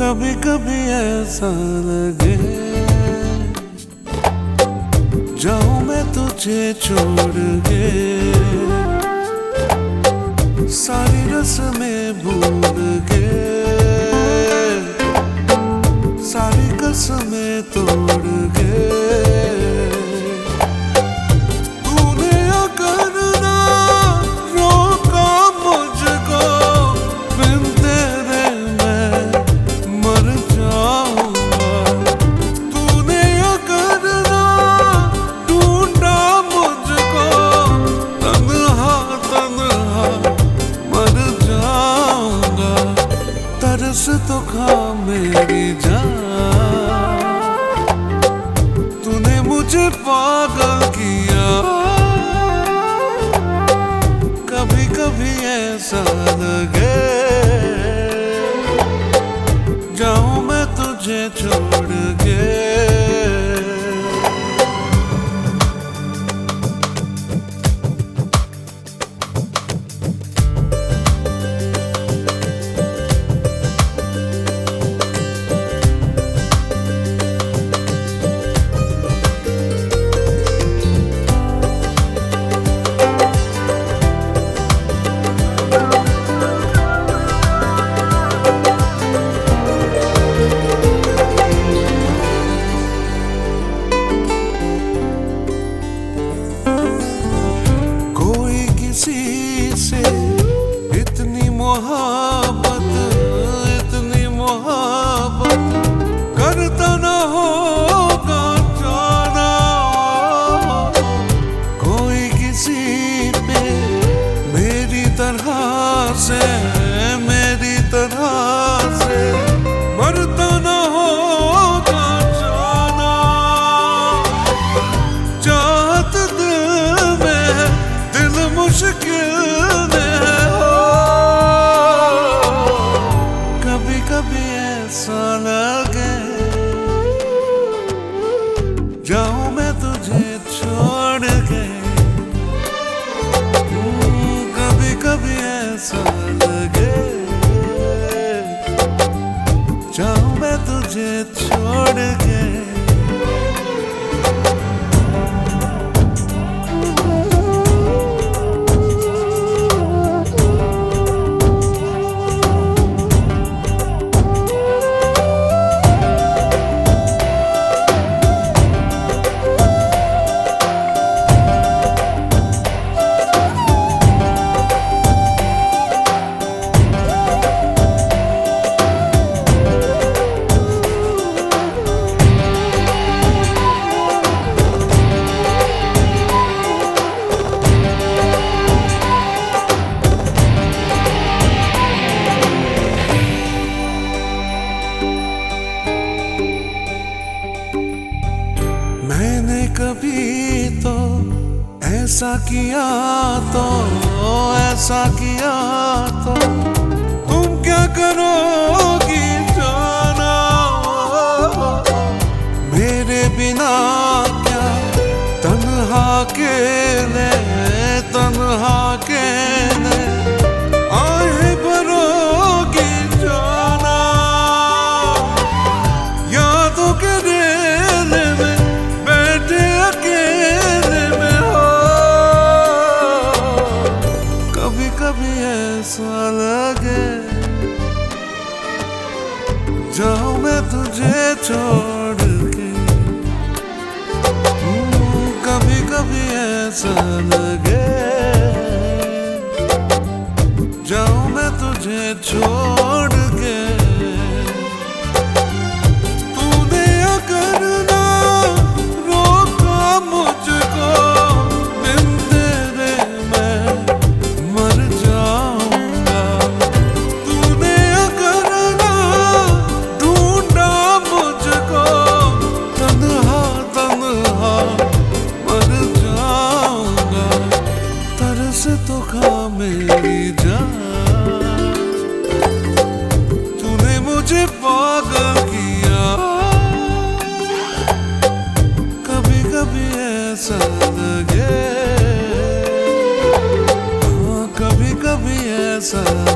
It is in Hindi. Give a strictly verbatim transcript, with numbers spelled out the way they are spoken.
कभी कभी ऐसा लगे जाऊं मैं तुझे छोड़ के, सारी रस्में भूल के, सारी कसमें तोड़ के। तूने अगर ना रोका मुझको, बिन तेरे मैं मर जाऊंगा। तूने अगर ना ढूंढा मुझको, तन्हा तन्हा मर जाऊंगा। तरस तो खा मेरी जान, तूने मुझे पागल किया। कभी कभी ऐसा लगे जाऊं मैं तुझे छोड़ के। से इतनी मोहब्बत, इतनी मोहब्बत करता न होगा जाना। कोई किसी पे मेरी तरह से, मेरी तरह से मरता न होगा जाना। चाहत दिल में, दिल मुश्किल लगे जाऊं मैं तुझे छोड़ के। कभी कभी ऐसा लगे जाऊं मैं तुझे छोड़ के। मैंने कभी तो ऐसा किया, तो ऐसा किया तो तुम क्या करोगी जाना। मेरे बिना क्या तन्हा अकेले, तन्हा अकेले आहे भरोगी जाना। यादों के रेले में बैठे अकेले में हो, कभी कभी ऐसा लगे जाऊं मैं तुझे छोड़ के। कभी कभी ऐसा लगे जाऊं मैं तुझे छोड़ के। तूने अगर ना रोका मुझको, बिन तेरे मैं मर जाऊंगा। तूने अगर ना ढूंढा मुझको, तन्हा तन्हा मर जाऊंगा। तरस तो खा मेरी जान, तूने मुझे पागल किया। कभी कभी ऐसा लगे, हाँ कभी कभी ऐसा